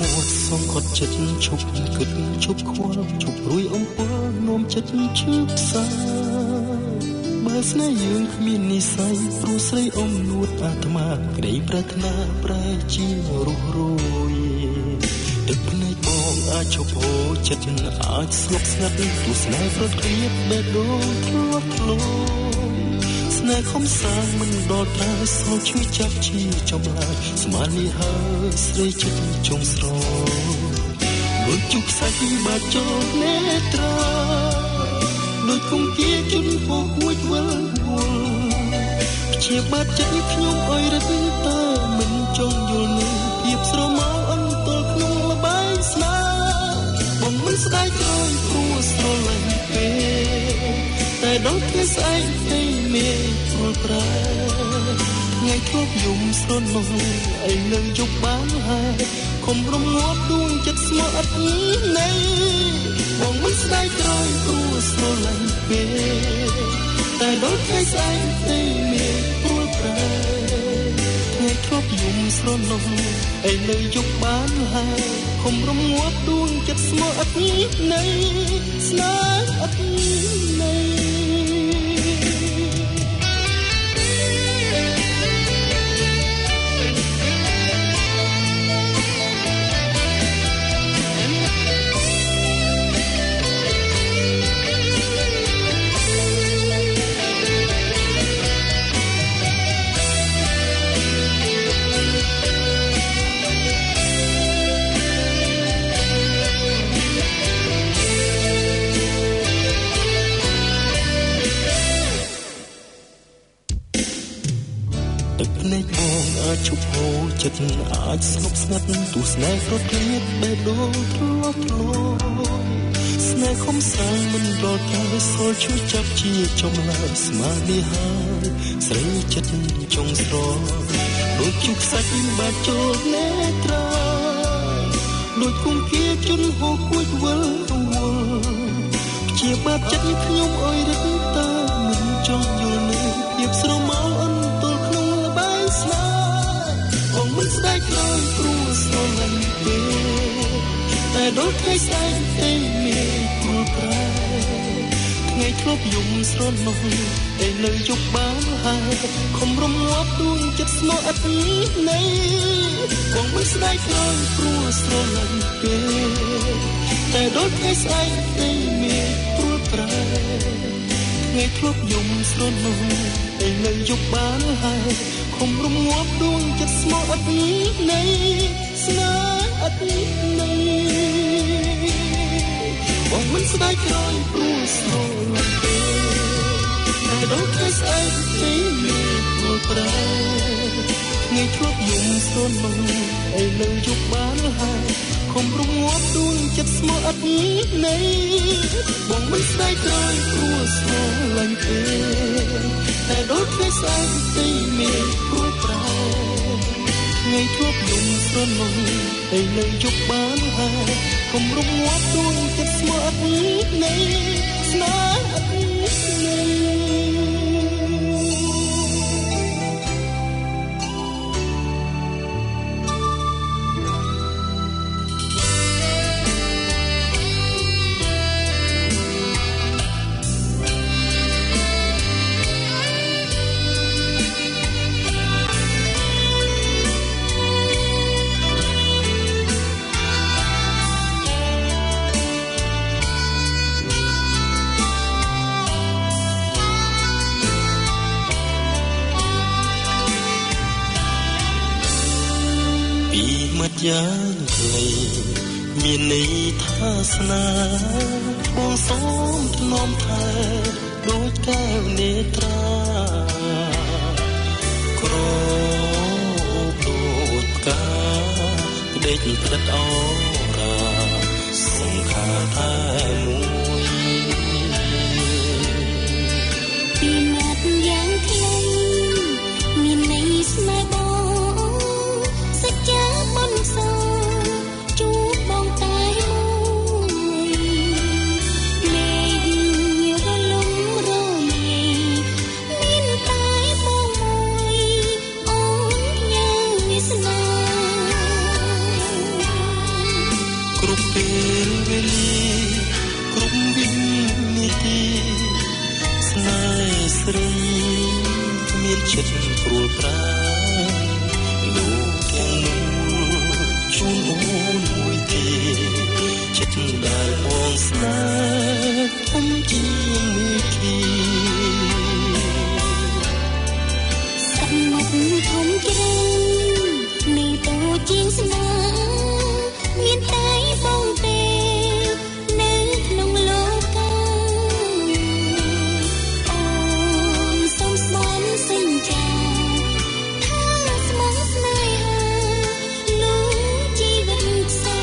មាត់សងខត់ចិត្តឈប់គិតឈប់ខ្វល់ឈប់រួយអំពើនោមចិត្តឈឺផ្សាបើស្នេហ៍យើងគ្មាននិស្ស័យព្រោះស្រីអមនួតអាត្មាក្តីប្រាថ្នាប្រែជារស់រយទឹកភ្នែកបងអាចឈប់ហូរចិត្តអាចស្ងប់ស្ងាត់ទស្សនាប្រត់គ្រៀតបេះដូងធ្លាប់ធ្លាប់ស្នេហ៍ខំសាងមិនដល់តែសោជួយចាប់ជាចំឡាយស្មាននេះហើយស្រីចិត្តចុងស្រដូចជុកសាច់បាច់ចូលនេត្រាដូចគង្គាជន់ពោះួចវិលវល់ជាបាត់ចិត្តខ្ញុំអើយរត់ទៅមិនចង់យល់នឹងភាពស្រមោលអន្តលក្នុងលបាយស្នាបងមិនស្ដាយក្រោយព្រោះស្រលាញ់ពេកតែដល់ថ្ងៃស្អែកតែមេព្រួលប្រែថ្ងៃធ្លាប់យំស្រណោះឯនៅយប់បានហើយខំរំងាប់ដួងចិត្តស្មោះអត់ណែបងមិនស្ដាយក្រោយព្រោះស្រលាញ់ពេកតែដល់ថ្ងៃស្អែកតែមេព្រួលប្រែថ្ងៃធ្លាប់យំស្រណោះឯនៅយប់បានហើយខំរំងាប់ដួងចិត្តស្មោះអត់ណែស្នេហ៍អត់ណែជប់ហូរចិត្តអាចស្ងប់ស្ងាត់ទស្សនាប្រត់គ្រៀតបេះដូងធ្លាប់ធ្លាប់ស្នេហ៍ខំសាងមិនដល់តែសូលជួយចាប់ជាចំឡាយស្មារតីហើយស្រីចិត្តចុងស្រដូចជុកសាច់បាច់ចូលនេត្រាដូចគង្គាជន់ហូរគួចវិលវល់ជាបាត់ចិត្តខ្ញុំអើយរត់ទៅមិនចង់យល់នៅភាពស្រមោលអន្តលក្នុងលបាយស្នាបងមិនស្ដាយក្រោយព្រោះស្រលាញ់ពេកតែដល់ថ្ងៃស្អែកតែមេព្រួលប្រែថ្ងៃធ្លាប់យំស្រណោះតែនៅយប់បានហើយខំរំងាប់ដួងចិត្តស្មោះអត់ណែបងមិនស្ដាយក្រោយព្រោះស្រលាញ់ពេកតែដល់ថ្ងៃស្អែកតែមេព្រួលប្រែថ្ងៃធ្លាប់យំស្រណោះតែនៅយប់បានហើយខំរំងាប់ដួងចិត្តស្មោះអត់ណែស្នេហ៍អត់ណែបងមិនស្ដាយក្រោយព្រោះស្រលាញ់ពេកតែដល់ថ្ងៃស្អែកតែមេព្រួលប្រែថ្ងៃធ្លាប់យំស្រណោះតែនៅយប់បានហើយខំរំងាប់ដួងចិត្តស្មោះអត់ណែបងមិនស្ដាយក្រោយព្រោះស្រលាញ់ពេកតែដល់ថ្ងៃស្អែកតែមេព្រួលប្រែថ្ងៃធ្លាប់យំស្រណោះតែនៅយប់បានហើយខំរំងាប់ដួងចិត្តស្មោះអត់ណែស្នេហ៍អត់ណែយ៉ាងខ្លីមានន័យថាស្នេហ៍បងសូមថ្នមថែដូចកែវនេត្រាក្រដូចផ្កាដេកផ្ដិតអរាសង្ខារតែមួយពីមាត់យ៉ាងខ្លីមានន័យស្នេហ៍បងសច្ចាមិនសូវជួបបងតែមួយមេឃរលំរលាយមានតែបងមួយអូនញ៉ាំវាស្នាគ្រប់ពេលវេលាគ្រប់វិនាទីស្នេហ៍ស្រីគ្មានចិត្តព្រួលប្រាលោកទាំងនោះជូនអូនមួយទេចិត្តដែលបងស្នេហ៍ធំជាងមេឃីសមុទ្រធំជ្រៅនៃតូចជាងស្នេហ៍មានតែបងទេនៅក្នុងលោកអូនសូមស្មន់សន្យាថាស្មោះស្នេហាលោកជីវិតខ្សែ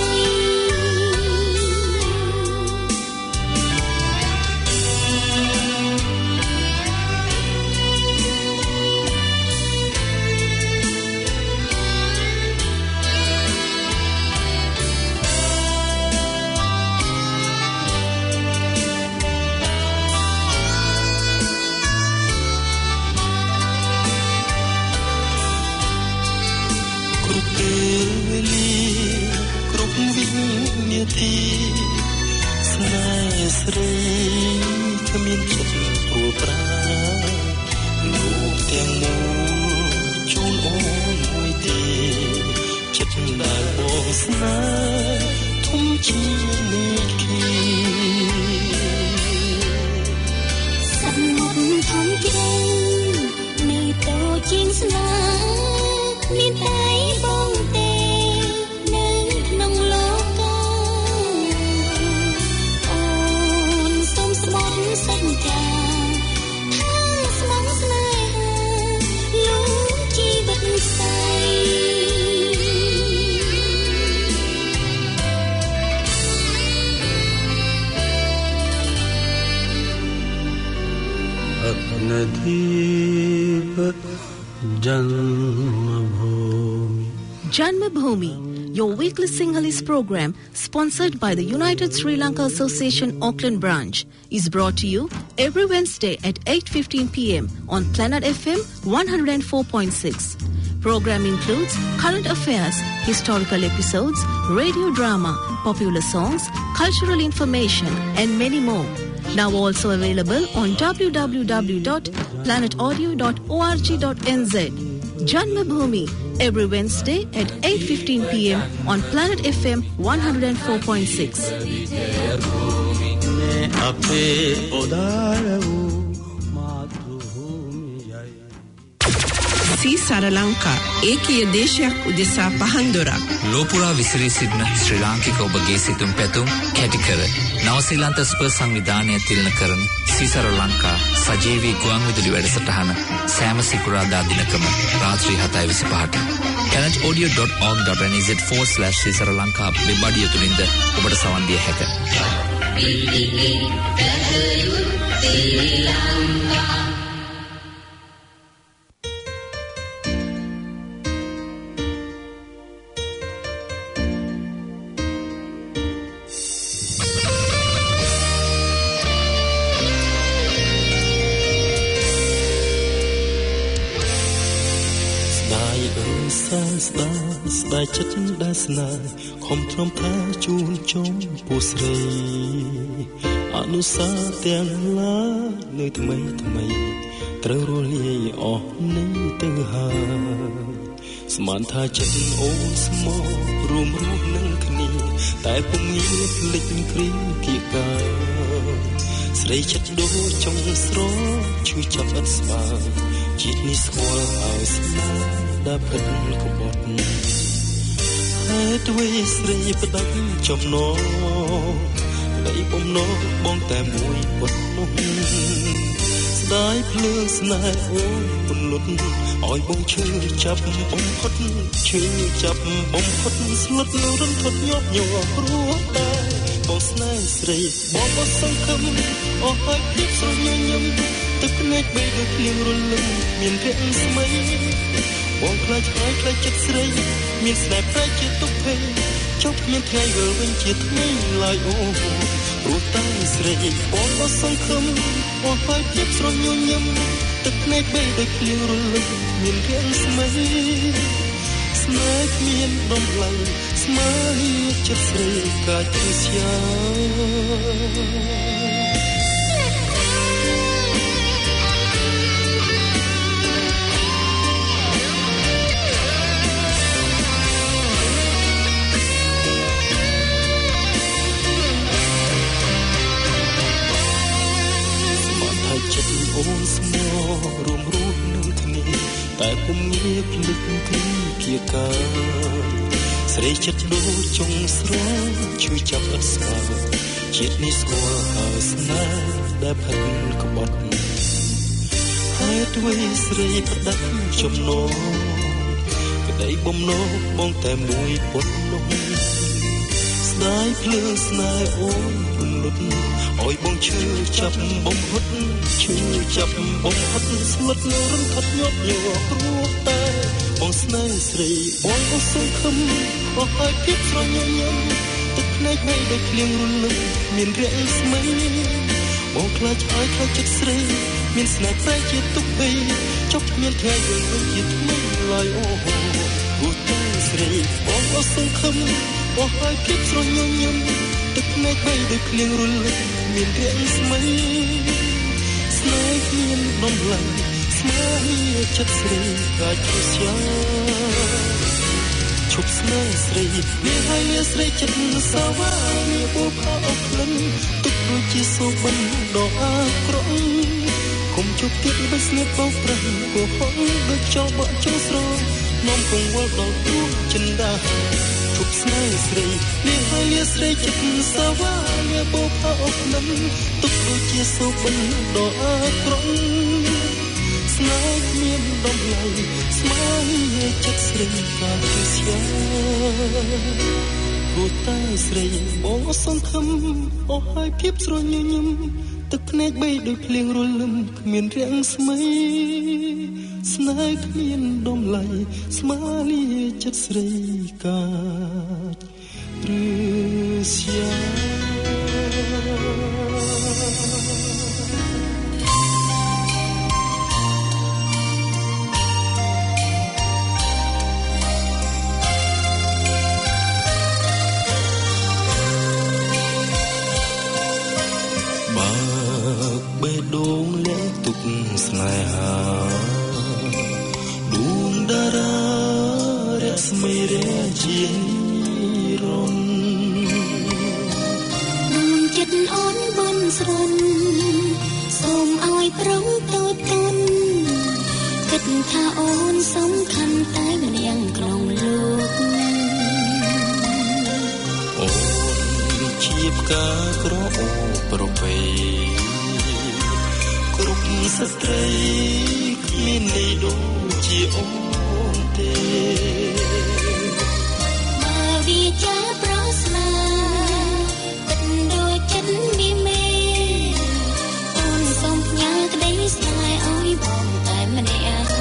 ស្នេហ៍ស្រីគ្មានចិត្តព្រួលប្រាលោកទាំងមូលជូនអូនមួយទេចិត្តដែលបងស្នេហ៍ធំជាងមេឃីសមុទ្រធំជ្រៅនៃតូចជាងស្នេហ៍មានតែបងទេនៅក្នុងលោកសន្យាថាស្មោះស្នេហាលោកជីវិតស្អី Janmabhoomi, your weekly Sinhalese program, sponsored by the United Sri Lanka Association Auckland branch, is brought to you every Wednesday at 8:15 p.m. on Planet FM 104.6. Program includes current affairs, historical episodes, radio drama, popular songs, cultural information, and many more. Now also available on www.planetaudio.org.nz. Janmabhoomi, every Wednesday at 8:15 p.m. on Planet FM 104.6. Sri Lanka, ඒකීය දේශයක් උදෙසා පහන්දොරක්. ලෝපුරා විසිරී සිටින ශ්‍රී ලාංකික ඔබගේ සිතුම් පැතුම් කැටි කර නවසීලන්ත ස්පර් සංවිධානය තිලන කරන සීසර ලංකා සජීවී ගුවන් විදුලි වැඩසටහන සෑම සිකුරාදා දිනකම රාත්‍රී 7:25ට planetaudio.org.nz/සීසර ලංකා වෙබ් අඩිය තුලින්ද ඔබට සවන් දිය හැකියි. ស្ដាយចិត្តដែលស្នេហ៍ខំទ្រាំថាជូនចុងពូស្រីអនុសាទាំងឡានៅថ្មីថ្មីត្រូវរលាយអស់នេះទៅហើយស្មានថាចិត្តអូនស្មោះរួមរស់នឹងគ្នាតែពុំងាយភ្លេចគ្រាគៀកកាស្រីចិត្តដូចចង់ស្រឈឺចាប់អត់ស្បាជាតិនេះស្គាល់ឲ្យស្មារដែលពិតក្បត់ហេតុអ្វីស្រីផ្ដាច់ចំណងនៃបំណងបងតែមួយប៉ុណ្ណោះស្ដាយភ្លើងស្នេហ៍អូនពន្លត់ឲ្យបងឈឺចាប់បំផុតឈឺចាប់បំផុតស្លុតនៅរន្ធត់ញាប់ញ័រព្រោះតែបងស្នេហ៍ស្រីបងក៏សង្ឃឹមអស់ហើយភាពស្រញញឹមទឹកភ្នែកបីដូចភ្លៀងរលឹមមានរះស្មីបងខ្លាចហើយខ្លាចចិត្តស្រីមានស្នេហ៍ប្រែជាទុកភ័យចុកមានថ្ងៃវិលវិញជាថ្មីឡើយអូព្រោះតែស្រីបងក៏សង្ឃឹមអស់ហើយភាពស្រញញឹមទឹកភ្នែកបីដូចភ្លៀងរលឹមមានរះស្មីស្នេហ៍គ្មានដំឡើងស្ស្មើចិត្តស្រីកាច់ស្យាចិត្តអូនស្មោរួមរស់នឹងគ្នាតែពុំងាយភ្លេចគ្រាគៀកាស្រីចិត្តដូចចុងស្រងជួយចាប់អត់ស្គាល់ជាតិនេះស្គាល់ហើយស្នេហ៍ដែលផិនក្បត់ហើយអ្វីស្រីផ្ដាច់ចំណងក្តីបំណងបងតែមួយពុតនោះស្ដាយភ្លើងស្នេហ៍អូនពន្លត់អោយបងឈឺចាប់បំផុតឈឺចាប់បំផុតស្លុតរំខាត់ញាប់ញ័រព្រោះតែបងស្នេហ៍ស្រីបងអស់សង្ឃឹមអស់ហើយភាពស្រញញឹមទឹកភ្នែកបីដូចភ្លៀងរលឹមមានរាក់ស្មៃបងខ្លាចហើយខ្លាចចិត្តស្រីមានស្នេហ៍តែជាទុកបីចុកមានថ្ងៃយើងវិញជាថ្មីឡើយអូគូតែស្រីបងអស់សង្ឃឹមអស់ហើយភាពស្រញញឹមទឹកភ្នែកបីដូចភ្លៀងរលឹមមានរាក់ស្មៃស្នេហ៍គ្មានបំឡែងស្មើចិត្តស្រីកាច់ស្យាឈប់ស្នេហ៍ស្រីវាហើយលាស្រីចិត្តសាវាវាពោផាអស់ក្លិនទុកដូចជាសូបិនដ៏អាក្រក់គុំជប់ទៀតបិស្នៀបបោកប្រាំគោហងដូចចោលបក់ចូលស្រងនាំកង្វល់ដល់ទូចិនដាឈប់ស្នេហ៍ស្រីវាហើយលាស្រីចិត្តសាវាវាពោផាអស់ក្លិនទុកដូចជាសូបិនដ៏អាក្រក់ស្នេហ៍គ្មានដំឡៃស្មើចិត្តស្រីកាច់ស្យាគូតែស្រីបងសង្ឃឹមអស់ហើយភាពស្រញញឹមទឹកភ្នែកបីដូចភ្លៀងរលឹមគ្មានរាំងស្មៃស្នេហ៍គ្មានដំឡៃស្មើចិត្តស្រីកាច់ស្យាបេះដូងលែងទុកស្នេហាដួងតារារស្មីរាជារំដួងចិត្តអូនបនស្រន់សូមឲ្យប្រងតូចតូនគិតថាអូនសំខាន់តែម្នាក់ក្នុងលោកអូនជាផ្កាក្រអូប្រពៃគ្រប់ស្ត្រីគ្មានន័យដូចជាអូនទេបើវាចាប្រស្នាទឹកដូចចិត្តមានមេអូនសូមផ្ញើក្តីស្នេហ៍ឲ្យបងតែម្នាក់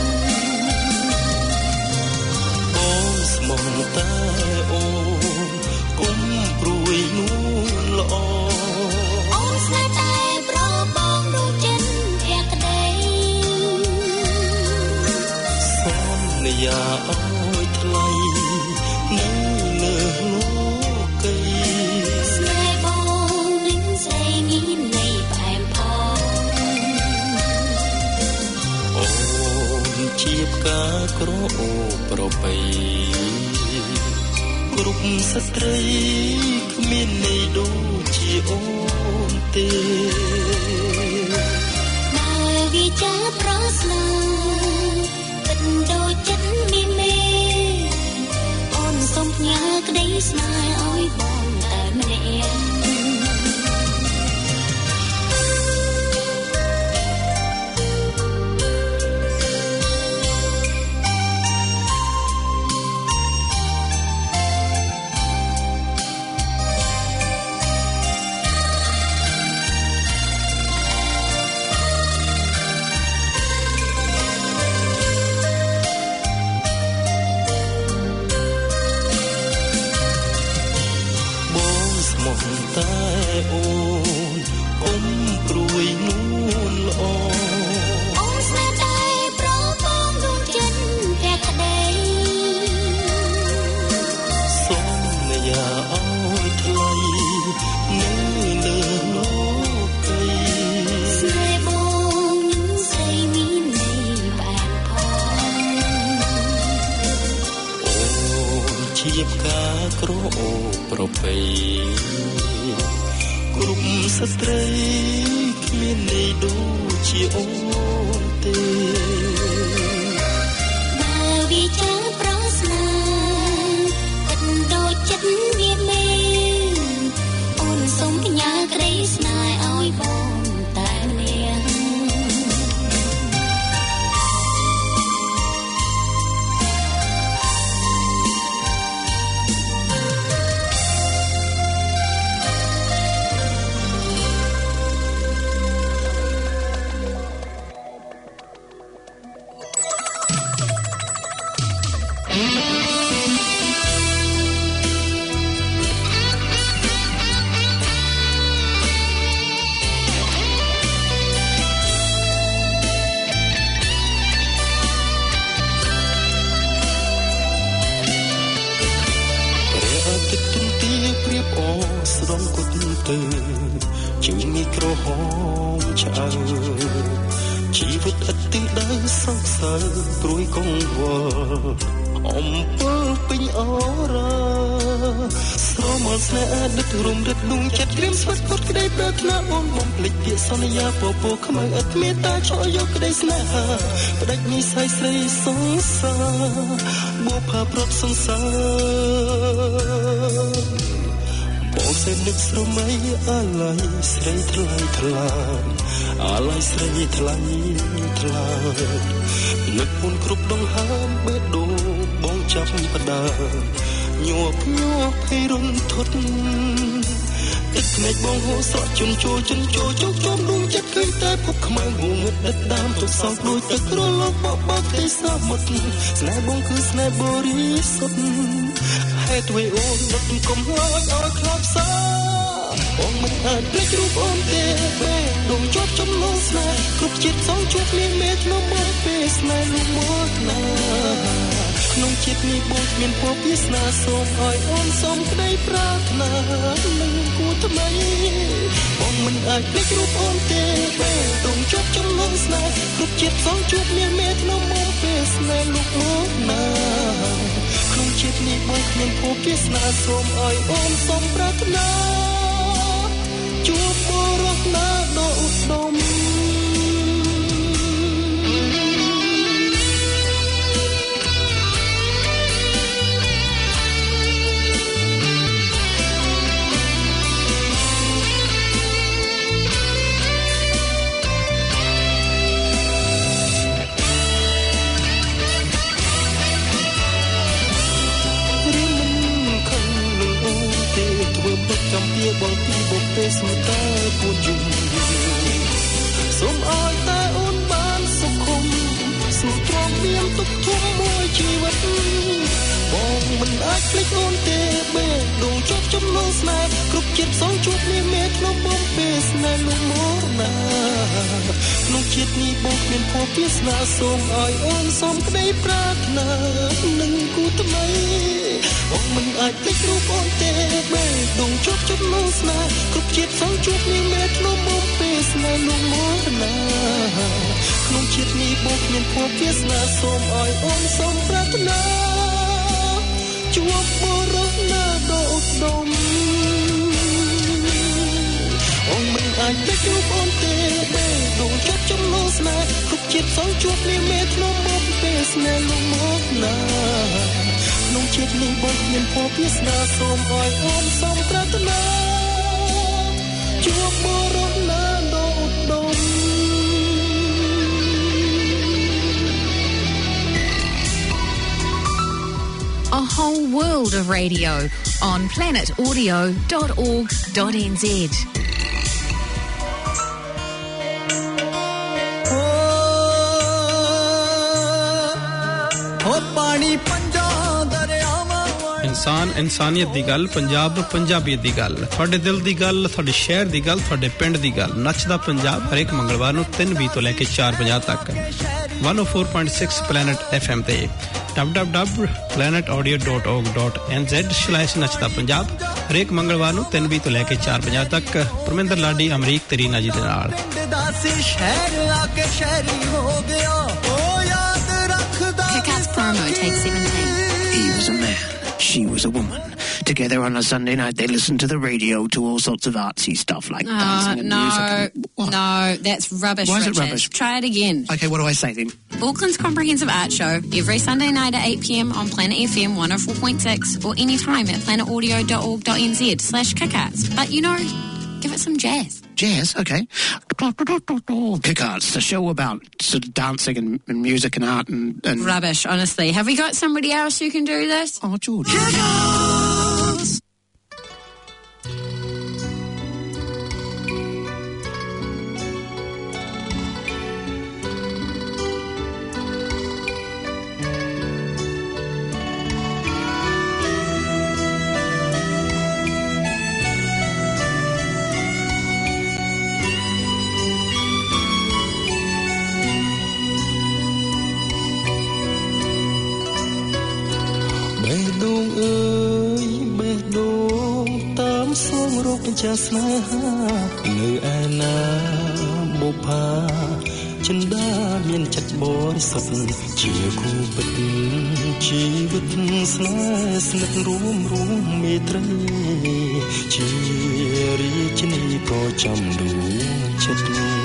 បងស្មោះតែអូនគុំព្រួយនួនល្អអូនស្នេហ៍តែប្របងដូចចិត្តយ៉ាអើយថ្លៃនៅលើលោកីស្នេហ៍បងនឹងស្រីមានន័យផ្អែមផងអូនជាផ្កាក្រអូប្រពៃគ្រប់ស្ត្រីគ្មានន័យដូចជាអូនទេបើវាចាប្រស្នាដូចចិត្តមានមេអូនសូមផ្ញើក្តីស្នេហ៍ឲ្យបងតែម្នាក់តែអូនគុំព្រួយនួនល្អអូនស្នេហ៍តែប្របងដូចចិត្តភក្តីសូមគ្រប់ស្ត្រីគ្មានន័យដូចជាអូនទេបើវាចាំប្រស្នាគិតដូចចិត្តវាមេអូនសូមផ្ញើក្តីស្នេហ៍ឲ្យបងតែម្នាក់ជាងនេះក្រហមឆ្អើជីវិតឥតទិសដៅសោកសៅព្រួយកង្វល់អំពើពេញអរ៉ាស្រមោលស្នេហ៍ដិតរំរិតដួងចិត្តក្រៀមស្វិតពុតក្តីប្រាថ្នាអូនបំភ្លេចពាក្យសន្យាពពោខ្មៅឥតមេត្តាឆក់យកក្តីស្នេហាផ្ដាច់និស្ស័យស្រីសង្សារបុផាប្រត់សង្សារបងសេនឹកស្រមៃអាឡ័យស្រីថ្លៃថ្លាអាឡ័យស្រីថ្លៃថ្លានឹកមុនគ្រប់ដងហើមបេះដូងបងចាប់ផ្ដើមញាប់ភ័យរន្ធត់ទឹកភ្នែកបងហូរស្រក់ជន់ជោជោគជុំដួងចិត្តឃើញតែភពខ្មៅងងឹតដិតដាមទុកសោកដូចទឹករលកបបទេសាមុតស្នេហ៍បងគឺស្នេហ៍បរិសុទ្ធហេតុអ្វីអូននឹកកុំឲ្យខ្លោចសាបងមិនអាចភ្លេចរូបអូនទេបេះដូងជាប់ចំណងស្នេហ៍គ្រប់ជាតិសងជួបមានមេធ្នំមកពេលស្នេហ៍លុបមកណាក្នុងចិត្តនេះបងមានពពាស្នាសូមឲ្យអូនសូមក្តីប្រាថ្នានឹងគូថ្មីបងមិនអាចភ្លេចរូបអូនទេបេះដូងជាប់ចំណងស្នេហ៍គ្រប់ជាតិសងជួបមានមេធ្នំមកពេលស្នេហ៍លុបមកណាក្នុងចិត្តនេះបងមានពពាស្នាសូមឲ្យអូនសូមប្រាថ្នាជួបបរិសុទ្ធណាដ៏ឧត្តមកំពីបងពីបុព្វេសុតាពួនយំសូមឲ្យតែអូនបានសុខុមសុខទ្រាំមានទុកធំមួយជីវិតបងមិនអាចភ្លេចអូនទេបេះដូងជាប់ចំណងស្នេហ៍គ្រប់ជាតិសងជួបមានមេក្នុងបំពេលស្នេហ៍លុបមកណាក្នុងជាតិនេះបងមានពពាស្នាសូមឲ្យអូនសូមក្តីប្រាថ្នានឹងគូថ្មីបងមិនអាចភ្លេចរូបអូនទេបេះដូងជាប់ចំណងស្នេហ៍គ្រប់ជាតិសងជួបមានមេក្នុងបំពេលស្នេហ៍លុបមកណាក្នុងជាតិនេះបងមានពពាស្នាសូមឲ្យអូនសូមប្រាថ្នាជួបបរិសុទ្ធណាដ៏ឧត្តមអូនមិនអាចភ្លេចរូបអូនទេបេះដូងជាប់ចំណងស្នេហ៍គ្រប់ជាតិសងជួបមានមេក្នុងបំពេលស្នេហ៍លុបមកណាក្នុងជាតិនេះបងមានពពាស្នាសូមឲ្យអូនសូមប្រាថ្នាជួបបរិសុទ្ធណាដ៏ឧត្តម A whole world of radio on planetaudio.org.nz. इंसान इंसानियत दी गल पंजाब पंजाबीयत दी गल ਤੁਹਾਡੇ ਦਿਲ ਦੀ ਗੱਲ ਤੁਹਾਡੇ ਸ਼ਹਿਰ ਦੀ ਗੱਲ ਤੁਹਾਡੇ ਪਿੰਡ ਦੀ ਗੱਲ ਨੱਚਦਾ ਪੰਜਾਬ ਹਰ ਇੱਕ ਮੰਗਲਵਾਰ ਨੂੰ 3:20 ਤੋਂ ਲੈ ਕੇ 4:50 ਤੱਕ 104.6 planet fm ਤੇ www.planetaudio.org.nz/ ਨੱਚਦਾ ਪੰਜਾਬ ਹਰ ਇੱਕ ਮੰਗਲਵਾਰ ਨੂੰ 3:20 ਤੋਂ ਲੈ ਕੇ 4:50 ਤੱਕ ਪਰਮਿੰਦਰ ਲਾਡੀ ਅਮਰੀਕ ਤਰੀਨਾ ਜੀ ਦੇ ਨਾਲ Kakat's promo takes 17. He was a man she was a woman. Together on a Sunday night, they listened to the radio to all sorts of artsy stuff like dancing and music. No, that's rubbish. Why is it Richard? rubbish? Try it again. Okay, what do I say then? Auckland's Comprehensive Art Show, every Sunday night at 8 p.m. on Planet FM 104.6 or anytime at planetaudio.org.nz/kickarts. But, give it some jazz. Jazz, okay. Kickarts, the show about sort of dancing and music and art and... Rubbish, honestly. Have we got somebody else who can do this? Oh, George. Kickarts! cha sna người ana bupa chanda mien chat bor sat chia khu bit chi vit sna snat rum metre chi ri chni ko cham du chat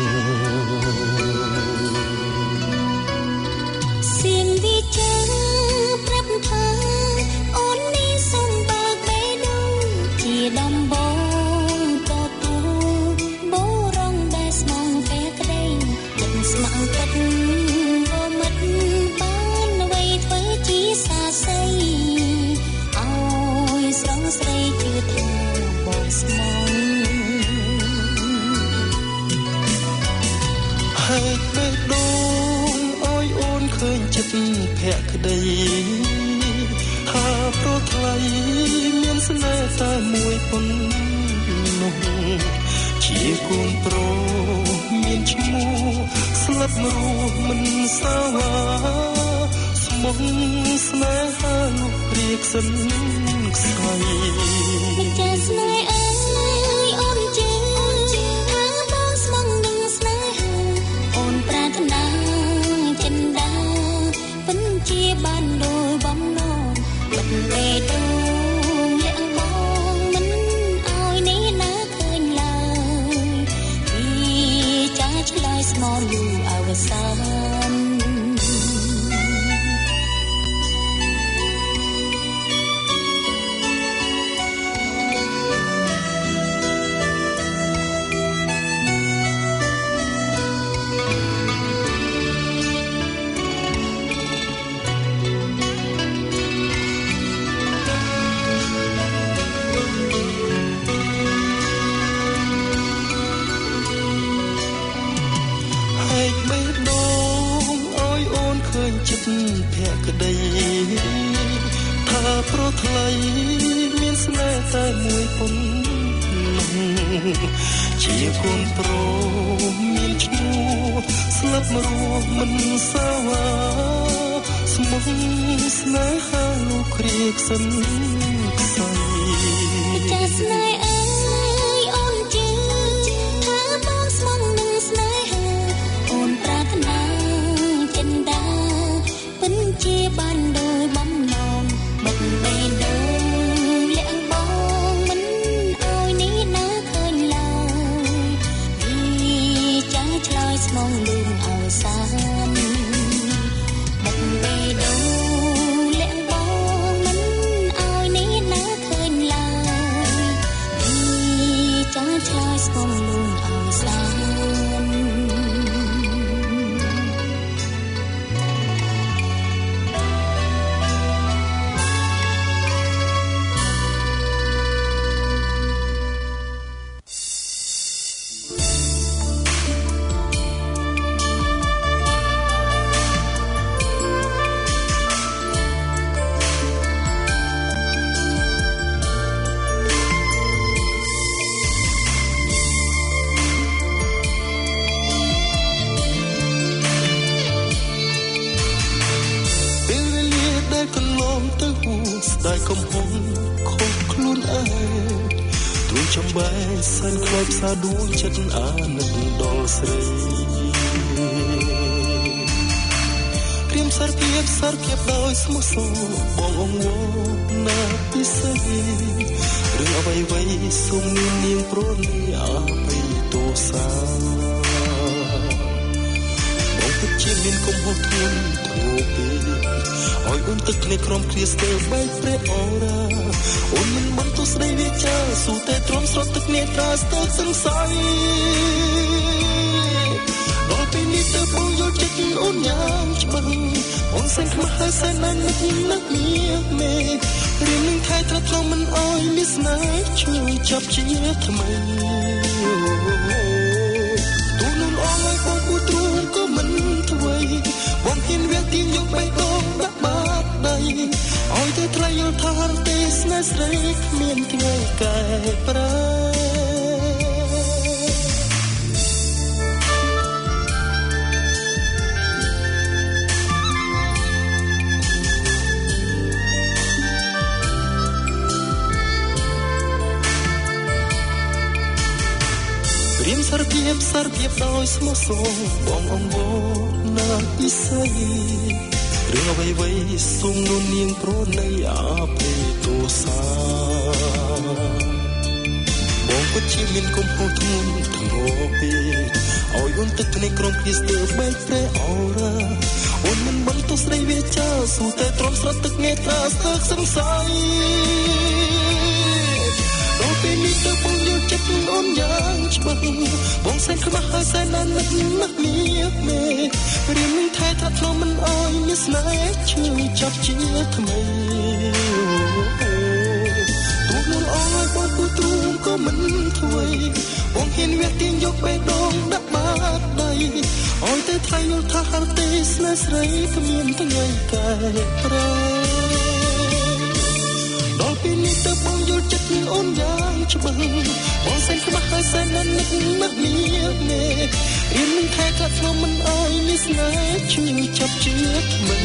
xiên vi chang prap tha on ni som ba be no chi dam bo to tu bo rong ba smong pe kdai jan smang pat bo mat ban wai thwe chi sa sai oi srong srei chư tha bo smong hai be doឃើញចិត្តភក្តីហាប្រថ្លៃមានស្នេហ៍តែមួយប៉ុណ្ណោះជាកូនប្រុសមានឈ្មោះស្លាប់រស់មិនសាវាស្មងស្នេហាលោកព្រាក្សិនខ្សែមិនចេះស្នេហ៍អើយអូនជឿថាបងស្មងនឹងស្នេហាអូនប្រាថ្នាជាបានដោយបំណងមិនទេទូលាក់បងមិនឲ្យនេះណាឃើញឡើយពីចាឆ្លើយស្មោះយូរអវសានភក្តីថាប្រថ្លៃមានស្នេហ៍តែមួយប៉ុណ្ណោះជាកូនប្រុសមានឈ្មោះស្លាប់រស់មិនសាវាស្មងស្នេហាលោកគ្រាក្សិនខ្សែចាស្នេហ៍អើយអូនជឿថាបងស្មងនឹងស្នេហាអូនប្រាថ្នាចិនដាជាបានដោយបំណងមិនបែរដូរលាក់បងមិនឲ្យនេះណាឃើញឡើយពីចាស់ឆ្លើយស្មងលឿនឲ្យសានមិនបែរដូរលាក់បងមិនឲ្យនេះណាឃើញឡើយពីចាស់ឆ្លើយស្មងលឿនឲ្យសានដែលកំពុងខុសខ្លួនឯងទួយចំបែសិនខ្លោចផ្សាដួងចិត្តអានឹកដល់ស្រីក្រៀមសារភាពដោយស្មោះសរបងអង្វរណាពិសេសរឿងអ្វីសូមនាងប្រលាអភ័យទោសាបងពិតជាមានកំហុសធ្ងន់ធ្ងរពេកឲ្យអូនទឹកគ្នាក្រុមគ្រាស្ទើបែកព្រះអរ៉ាអូនមិនបានទៅស្ដីវាចាស៊ូតែទ្រាំស្រត់ទឹកគ្នាត្រាស្ទើសង្ស័យដល់ពេលនេះទៅបងយល់ចិត្តអូនយ៉ាងច្បាស់អូនសែនខ្មាស់ហើយសែនណាស់នឹកមេរៀននឹងថែត្រាត់ខ្លួនមិនអោយមានស្នេហ៍ជួយចាប់ជាថ្មីទូលំអងឲ្យបងគួរទ្រូងក៏មិនថ្មីបងហ៊ានវាទៀងយកបេះដូងដាក់បាតដៃឲ្យតែថ្លៃយល់ថារទេស្នេហ៍ស្រីគ្មានថ្ងៃកែប្រែសារភាពដោយស្មោះសរបងអង្វរណាពិសេសរឿងអ្វីសូមនួននាងប្រណីអភ័យទោសាបងពិតជាមានកំហុសធ្ងន់ធ្ងរពេកឲ្យអូនទឹកគ្នាក្រុមគ្រាស្ទើបែកព្រះអរ៉ាអូនមិនបានទៅស្ដីវាចាស៊ូតែទ្រាំស្រត់ទឹកគ្នាត្រាស្ទើសង្ស័យដល់ពេលនេះទៅបងយល់ចិត្តអូនយ៉ាងច្បាស់បងសែនខ្មាស់ហើយសែនណាស់នឹកមេរៀននឹងថែត្រាត់ខ្លួនមិនអោយមានស្នេហ៍ជួយចាប់ជាថ្មីទូលំអងឲ្យបងគួរទ្រូងក៏មិនថ្មីបងហ៊ានវាទៀងយកបេះដូងដាក់បាតដៃឲ្យតែថ្លៃយល់ថាហរទេស្នេហ៍ស្រីគ្មានថ្ងៃកែប្រែដល់ពេលនេះទៅបងយល់ចិត្តអូនយ៉ាងច្បាស់បងសែនខ្មាស់ហើយសែនណាស់នឹកមេរៀននឹងថែត្រាត់ខ្លួនមិនអោយមានស្នេហ៍ជួយចាប់ជាថ្មី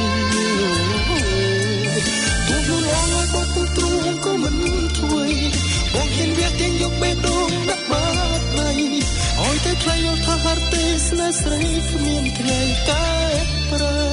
ទូលំអងឲ្យបងគួរទ្រូងក៏មិនថ្មីបងហ៊ានវាទៀងយកបេះដូងដាក់បាតដៃឲ្យតែថ្លៃយល់ថាហរទេស្នេហ៍ស្រីគ្មានថ្ងៃកែប្រែ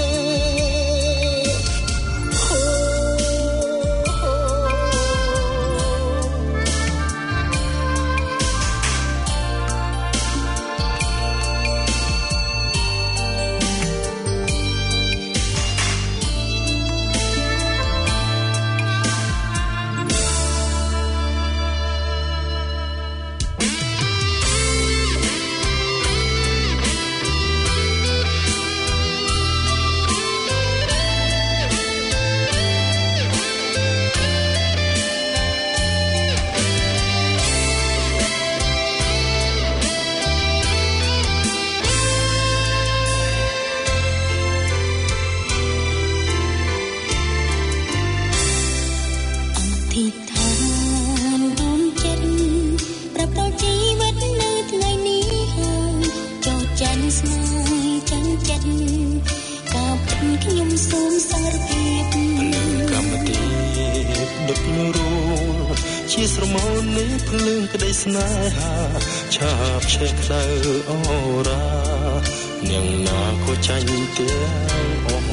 ជាស្រមោលនេះភ្លើងក្តីស្នេហាឆាបឆេះក្តៅអរ៉ានាងណាក៏ចាញ់ទាំងអស់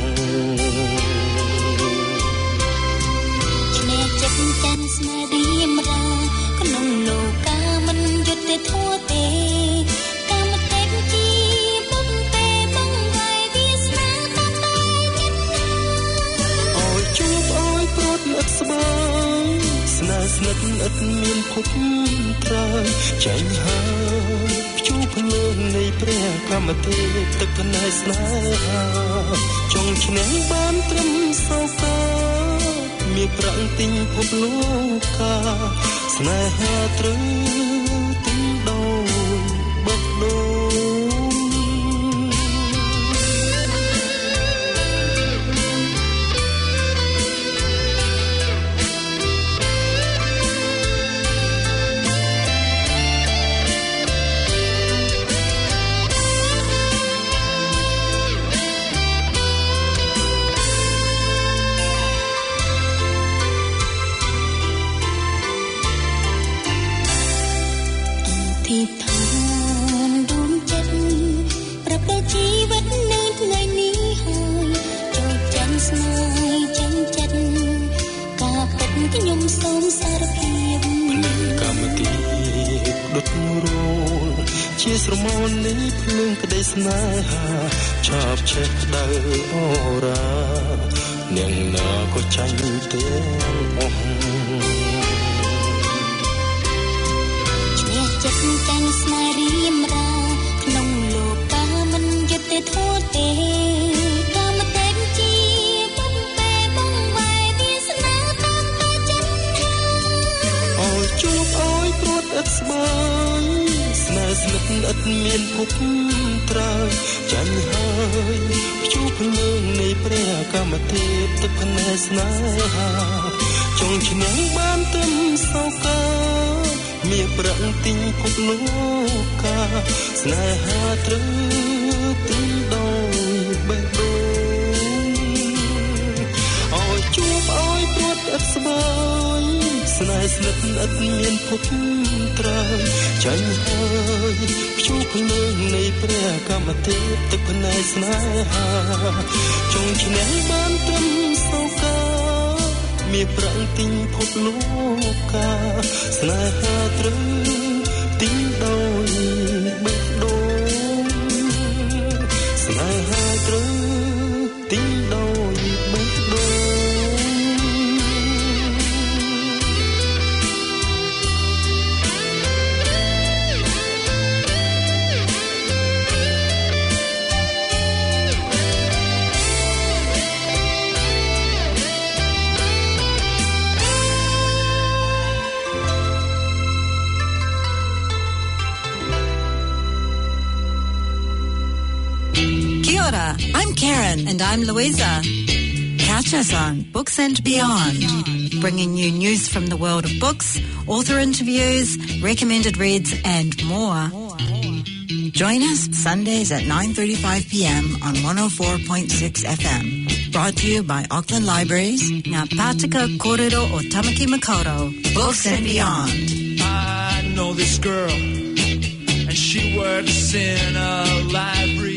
ឆ្នេរចិត្តចាន់ស្នេហ៍រីមរាក្នុងលោកាមិនយុត្តិធម៌ទេកាមតែជាបំពេបង្ហើយវាស្នេហ៍តែអើយជួបអើយព្រួតអត់ស្បើស្នេហ៍ស្និទ្ធឥតមានភពត្រើយចាញ់ហើយភ្ជួរភ្លើងនៃព្រះកម្មទេទឹកភ្នែកស្នេហាចង់ឈ្នះបានត្រឹមសោកាមានប្រាំងទិញភពលោកកាស្នេហាត្រូវទិញដោយបបដូរទីឋានរួមចិត្តប្រាប់ដល់ជីវិតនៅថ្ងៃនេះហើយជាស្រមោលនេះភ្លើងក្តីស្នេហាឆាបឆេះដៅអូរានាងណាក៏ចាញ់ទាំងអស់ឈ្នះចិត្តកាញ់ស្នេហ៍រៀមរាក្នុងលោកកាមិនយុត្តិធម៌ទេកាមតែជាបំពេបងវាយវាសនាតាមតែចិត្តអូយជួបអូយព្រួតឥតស្បើយស្នេហ៍ស្និទ្ធឥតមានភពត្រើយចាញ់ហើយភ្ជួរភ្លើងនៃព្រះកាមទេពទឹកភ្នែកស្នេហាចង់ឈ្នះបានទឹមសោកាមានប្រឹងទិញភពលោកកាស្នេហាត្រូវទិញដោយបេះដូងអូយជួបអូយព្រួតឥតស្បើយស្នេហ៍ស្និទ្ធឥតមានភពត្រើយចាញ់ហើយភ្ជួរភ្លើងនៃព្រះកាមទេពទឹកភ្នែកស្នេហាចង់ឈ្នះបានទឹមសោកាមានប្រឹងទិញភពលោកកាស្នេហាត្រូវទិញដោយបេះដូងស្នេហាត្រូវទិញដោយបេះដូង I'm Karen. And I'm Louisa. Catch us on Books and Beyond, bringing you news from the world of books, author interviews, recommended reads, and more. Join us Sundays at 9:35 p.m. on 104.6 FM. Brought to you by Auckland Libraries, Ngā Pātika Kōrero o Tamaki Makaurau. Books and Beyond. I know this girl, and she works in a library.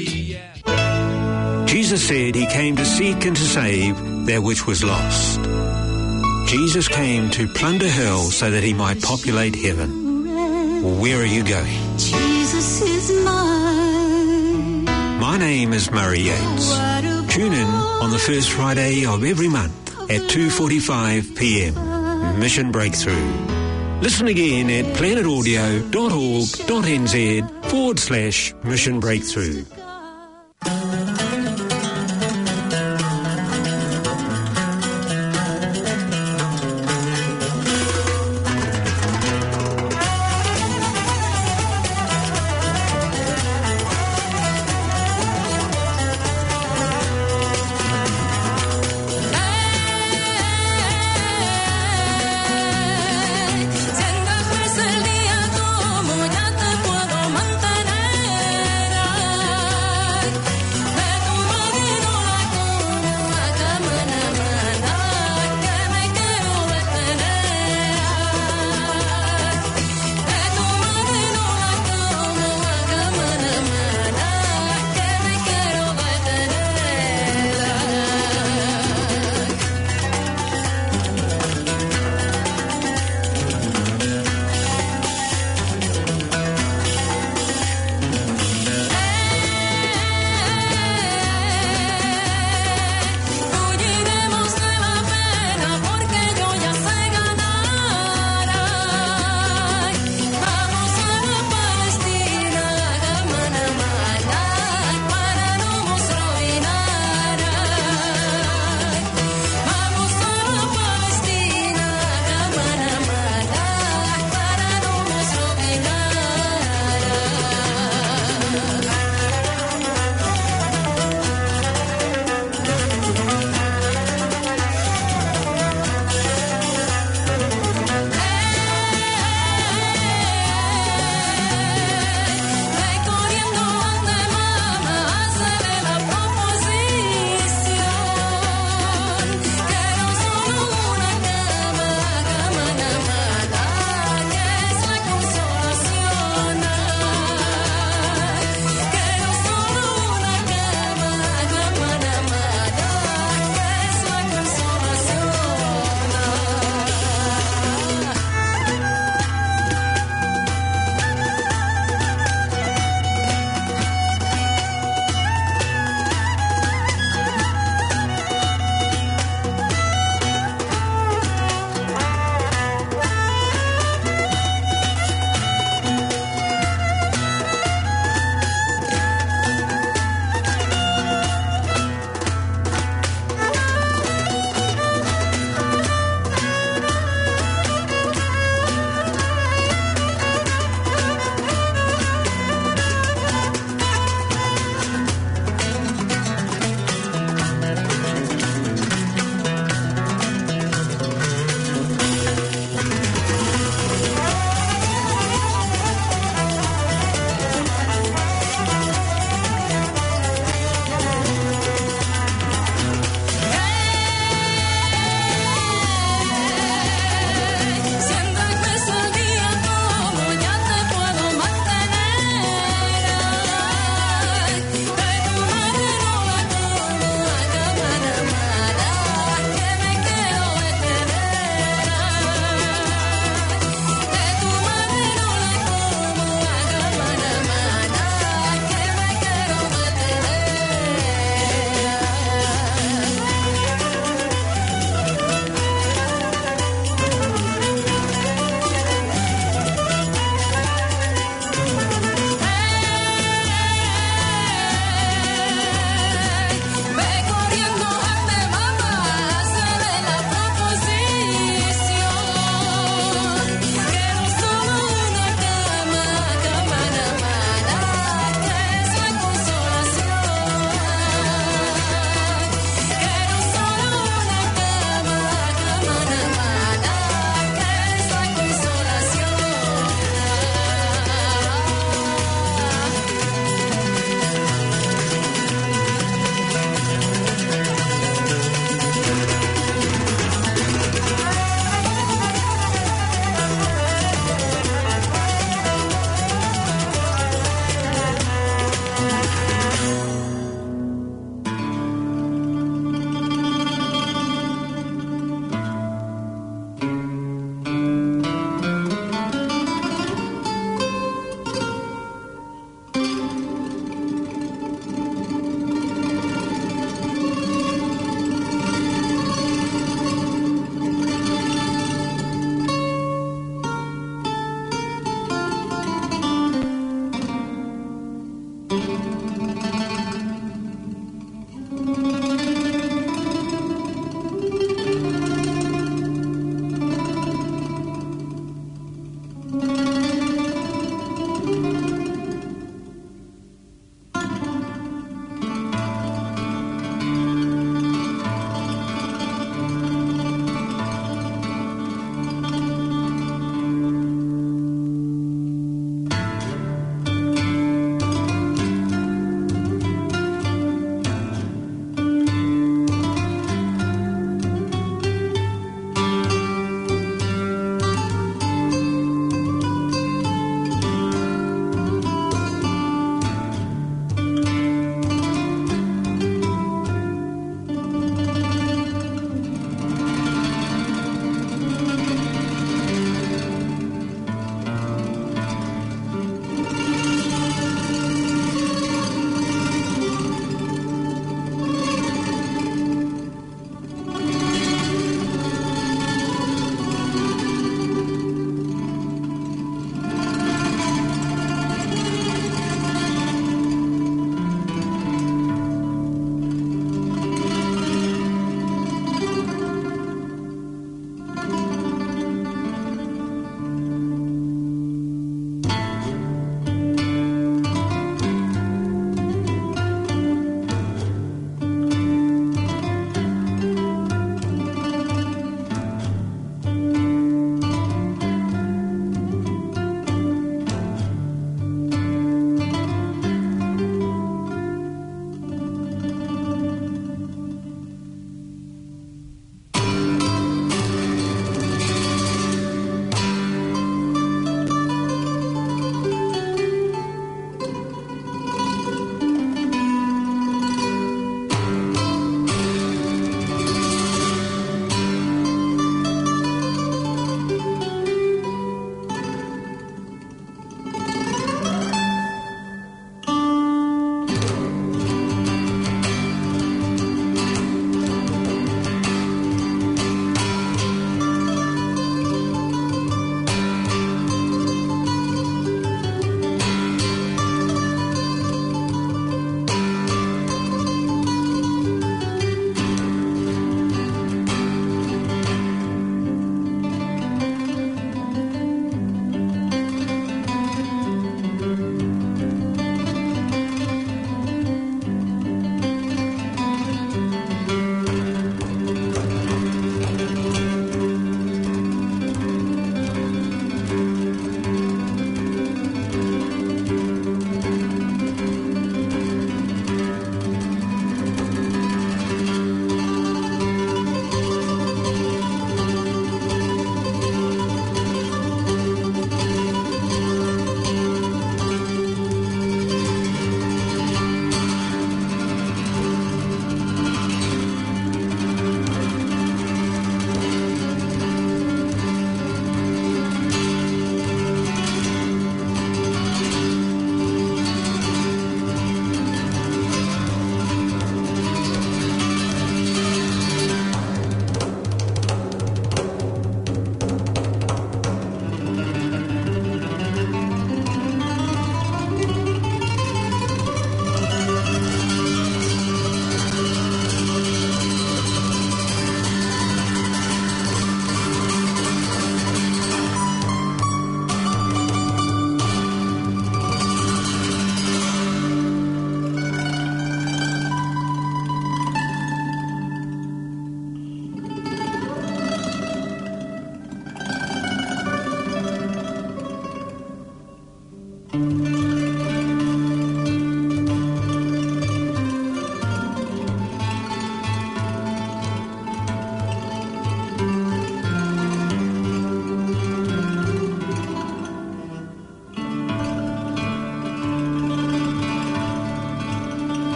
Jesus said he came to seek and to save that which was lost. Jesus came to plunder hell so that he might populate heaven. Where are you going? Jesus is mine. My name is Murray Yates. Tune in on the first Friday of every month at 2:45 p.m. Mission Breakthrough. Listen again at planetaudio.org.nz/Mission Breakthrough.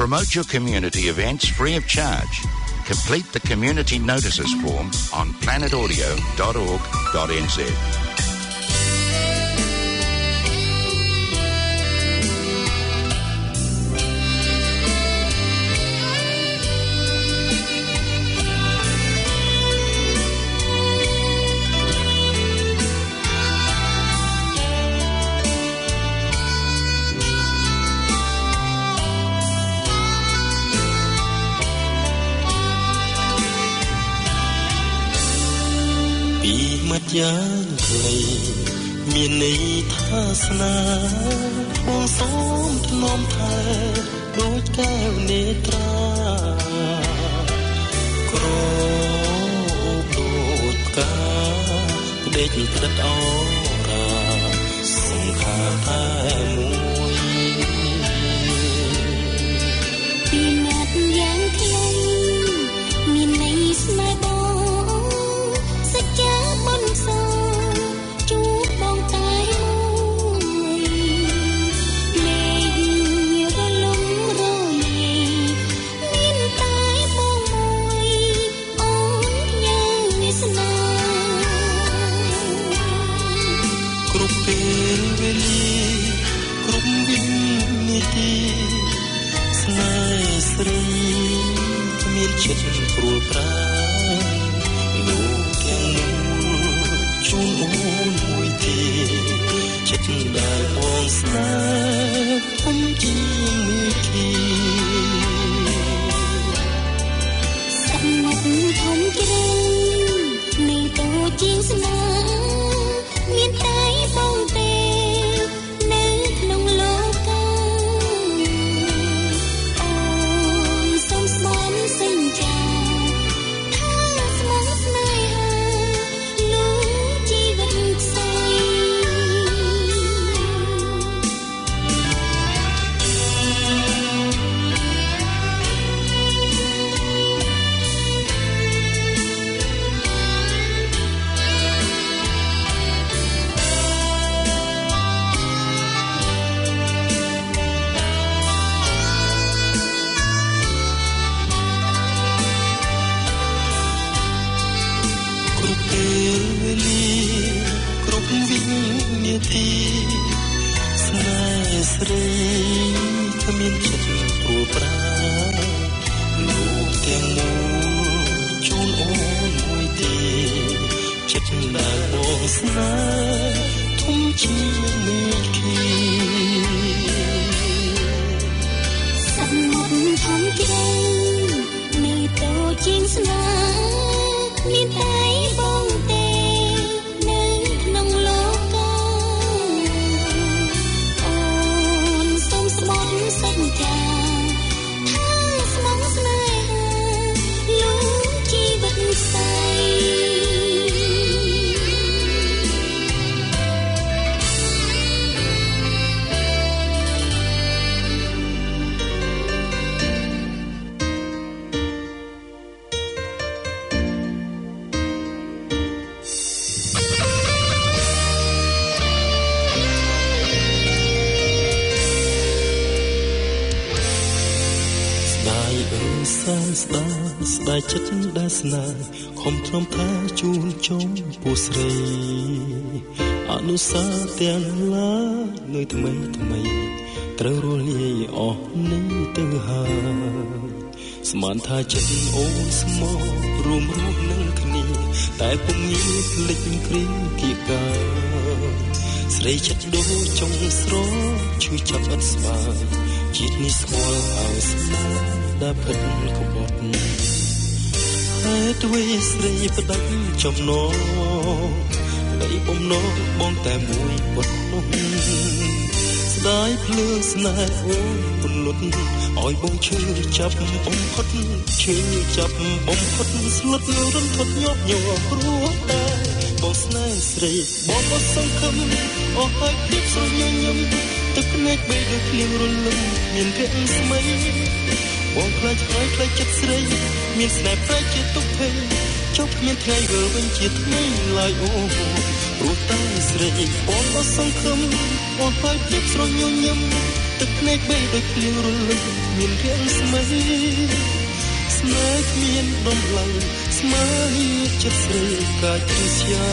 Promote your community events free of charge. Complete the community notices form on planetaudio.org.nz. យ៉ាងខ្លីមានន័យថាស្នេហ៍បងសូមថ្នមថែដូចកែវនេត្រាក្រអូបដូចផ្កាផ្ដេកផ្ដិតអរាសង្ខារតែមួយពីណាត់យ៉ាងខ្លីមានន័យស្នេហ៍ចិត្តព្រួលប្រាលោកទាំងមូលជូនអូនមួយទេចិត្តដែលបងស្នេហ៍ខ្ញុំជាមេឃីសម្បត្តិធំជ្រៅនៃតូចជាងស្នេហ៍មានតែបងទេនៅក្នុងលោកស្នេហ៍ស្រីគ្មានចិត្តព្រួលប្រាលោកទាំងមូលជូនអូនមួយទេចិត្តដែលបងស្នេហ៍ធំជាមេឃីសម្បត្តិធំជ្រៅនៃតូចជាងស្នេហ៍មានតែបងទេនៅក្នុងលោកសន្យាថាស្មងស្នេហាលោកជីវិតស្អីស្ដាយចិត្តដែលស្នេហ៍ខំថ្នមថាជូនជុំពូស្រីអនុសាទាំងឡានៅថ្មីថ្មីត្រូវរលាយអស់នេះទៅហើយស្មានថាចិត្តអូនស្មោះរួមរស់នឹងគ្នាតែពុំងាយភ្លេចគ្រាគៀកាស្រីចិត្តដូចចុងស្រឈឺចាប់អត់ស្បាជាតិនេះស្គាល់ឲ្យស្នេហ៍ដែលពិតក្បត់ហេតុអ្វីស្រីផ្ដាច់ចំណងដីបំណងបងតែមួយប៉ុណ្ណោះស្ដាយភ្លើងស្នេហ៍អូនពន្លត់ឲ្យបងឈឺចាប់បំផុតឈឺចាប់បំផុតស្លុតរន្ធត់ញាប់ញ័រព្រោះតែបងស្នេហ៍ស្រីបងអត់សង្ឃឹមអស់ហើយភាពស្រញញឹមទឹកភ្នែកបីដូចភ្លៀងរលឹមមានរាក់ស្មៃបងខ្លាចហើយខ្លាចចិត្តស្រីមានស្នេហ៍ប្រែជាទុកភ័យចុះគ្មានថ្ងៃវិលវិញជាថ្មីឡើយអូព្រោះតែស្រីបងអត់សង្ឃឹមអស់ហើយភាពស្រញញឹមទឹកភ្នែកបីដូចភ្លៀងរលឹកមានរាំងស្មៃស្នេហ៍គ្មានដំឡៃស្មើចិត្តស្រីកាច់ជាស្យា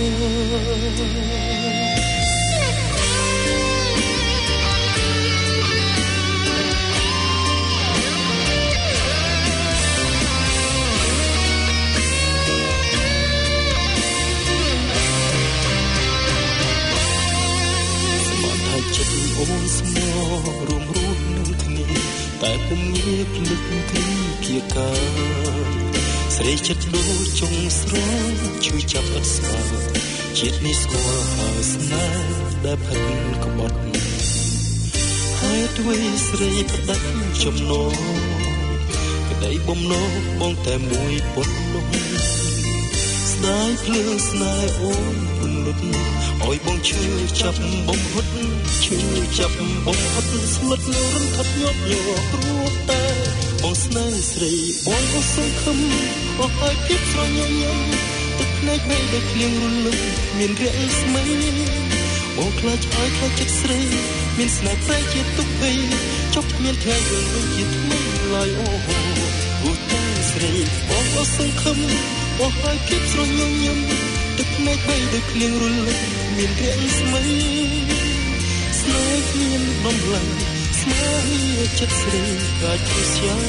ចិត្តអូនស្មោរួមរូបនឹងគ្នាតែពុំងាយភ្លេចគ្នាគៀកាស្រីចិត្តដូចចុងស្រងជួយចាប់អត់ស្គាល់ជាតិនេះស្គាល់ហើយស្នេហ៍ដែលផិនក្បត់ហើយទ្វេស្រីផ្ដាច់ចំណងក្តីបំណងបងតែមួយប៉ុណ្ណោះស្ដាយភ្លើងស្នេហ៍អូនពន្លត់អោយបងឈឺចាប់បំហត់ឈឺចាប់បំហត់ស្លុតនៅរំខាត់ញាប់ញ័រព្រោះតែបងស្នេហ៍ស្រីបងអស់សង្ឃឹមអស់ហើយភាពស្រញញឹមទឹកភ្នែកបីដូចភ្លៀងរលឹកមានរាំងស្មៃបងខ្លាចហើយខ្លាចចិត្តស្រីមានស្នេហ៍ប្រែជាទុកភ័យចុកមានថ្ងៃរឿងដូចជាថ្មីឡើយអូព្រោះតែស្រីបងអស់សង្ឃឹមអស់ហើយភាពស្រញញឹមទឹកភ្នែកបីដូចភ្លៀងរលឹកមានរាំងស្មៃស្នេហ៍គ្មានបំឡៃស្មើចិត្តស្រីកាច់ជាស្យា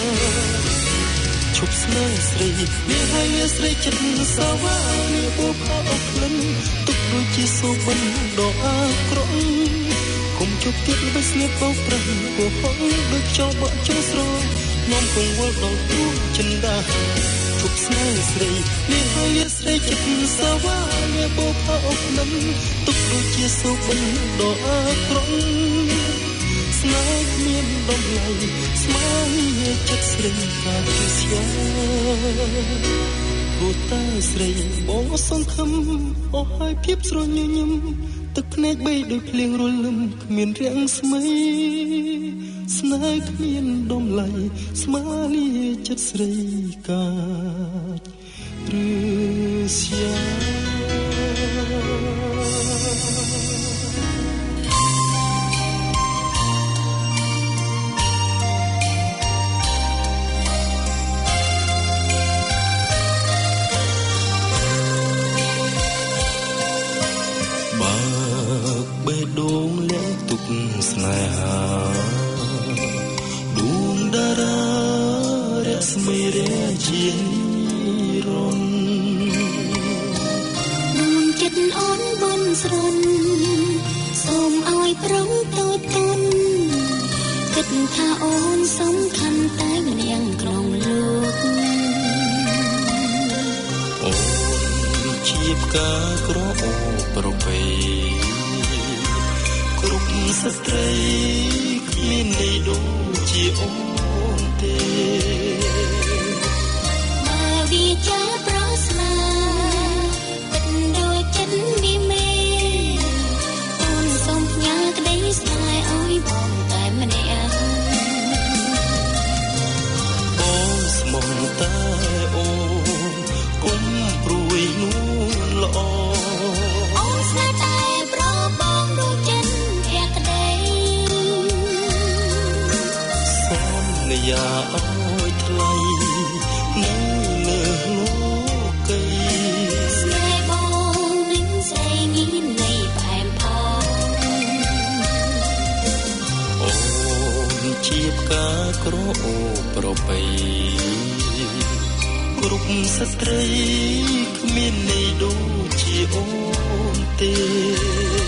ឈប់ស្នេហ៍ស្រីវាហើយស្រីចិត្តសាវ៉ាវាបុផអស់ក្លិនទុកដូចជាសូបិនដ៏អាក្រក់គុំជប់ទៀតបិស្នេះបោកប្រាំគោហងដូចចោលបក់ចូលស្រងនាំកងវល់ដល់ទូចិនដាឈប់ស្នេហ៍ស្រីវាហើយស្រីចិត្តសាវ៉ាវាបុផអស់ក្លិនទុកដូចជាសូបិនដ៏អាក្រក់ស្នេហ៍គ្មានដំឡៃស្មើចិត្តស្រីកាច់ជាស្យាព្រោះតែស្រីបងសង្ឃឹមអស់ហើយភាពស្រញញឹមទឹកភ្នែកបីដូចភ្លៀងរលឹមគ្មានរាំងស្មៃស្នេហ៍គ្មានដំឡៃស្មើចិត្តស្រីកាច់ឬស្យាដួងលាក់ទុកស្នេហាដួងតារារស្មីរាជារនដួងចិត្តអូនបនស្រន់សូមឲ្យប្រុងតូចតន់គិតថាអូនសំខាន់តែម្នាក់ក្នុងលោកអូនជាផ្កាក្រអូប្រពៃគ្រប់ស្ត្រីគ្មានន័យដូចជាអូនទេបើវាចាប្រស្នាទឹកដូចចិត្តវាមេអូនសូមផ្ញើក្តីស្នេហ៍ឲ្យបងតែម្នាក់អូនស្មោះតែអូនគុំព្រួយនួនល្អអូនស្នេហ៍តែប្របងដូចចិត្តយ៉ាអើយថ្លៃនៅលើលោកីស្នេហ៍បងនឹងស្រីងីនៃផ្អែមផងអូនជាផ្កាក្រអូប្រពៃគ្រប់ស្ត្រីគ្មានន័យដូចជាអូនទេ